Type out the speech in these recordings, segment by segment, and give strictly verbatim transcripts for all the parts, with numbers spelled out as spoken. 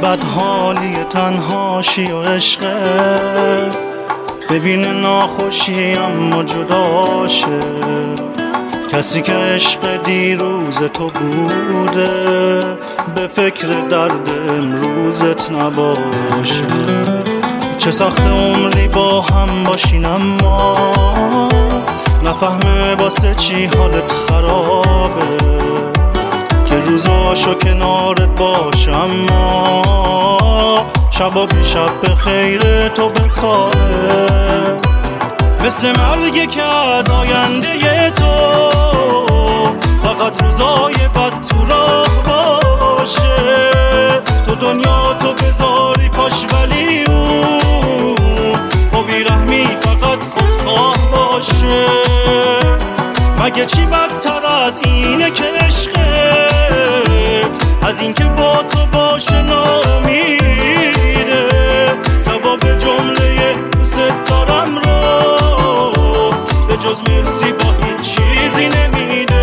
چقدر حالی تنهاشی و عشقه، ببین ناخوشی اما جداشه، کسی که عشق دیروز تو بوده به فکر درد امروزت نباشه. چه سخت عمری با هم باشین اما نفهمه واسه چی حالت خرابه، که روزاشو کنارت باشه اما شبا بی شب به خیر تو بخواه، مثل مرگی که از آینده تو فقط روزای بد تو راه باشه. تو دنیا تو بذاری پاش ولی او با بیرحمی فقط خودخواه باشه. مگه چی بدتر از اینه که عشقه، از این که با تو باشه نامیره، جواب جمله دوست دارم رو به جز مرسی با هیچ چیزی نمیده.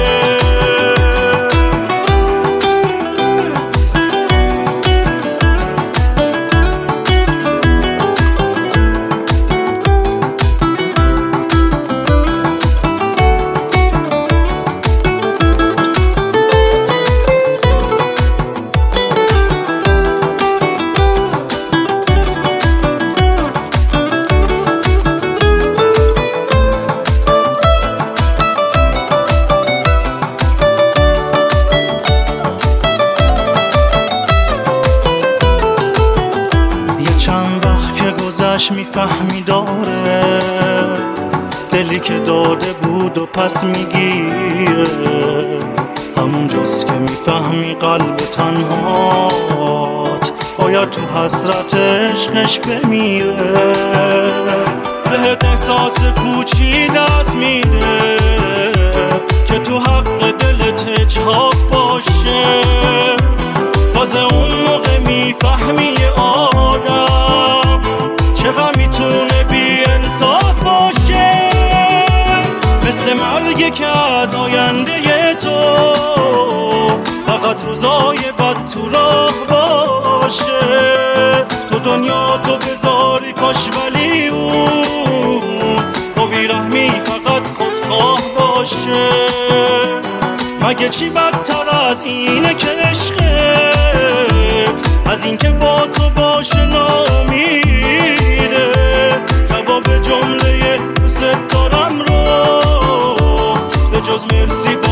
میفهمی داره دلی که داده بود و پس میگیره، همون جز که میفهمی قلب تنهات باید تو حسرت عشقش بمیره. بهت احساس پوچی دست میده که تو حق دلت اجحاف باشه، تازه اون موقع میفهمی آدم چقدر میتونه بی انصاف باشه، مثل مرگی که از آینده تو فقط روزای بد تو راه باشه. تو دنیا تو بذاری پاش ولی او با بیرحمی فقط خودخواه باشه. مگه چی بدتر از اینه که عشقه، از این که با تو باشه نامیره، جواب جمله دوست دارم رو به جز مرسی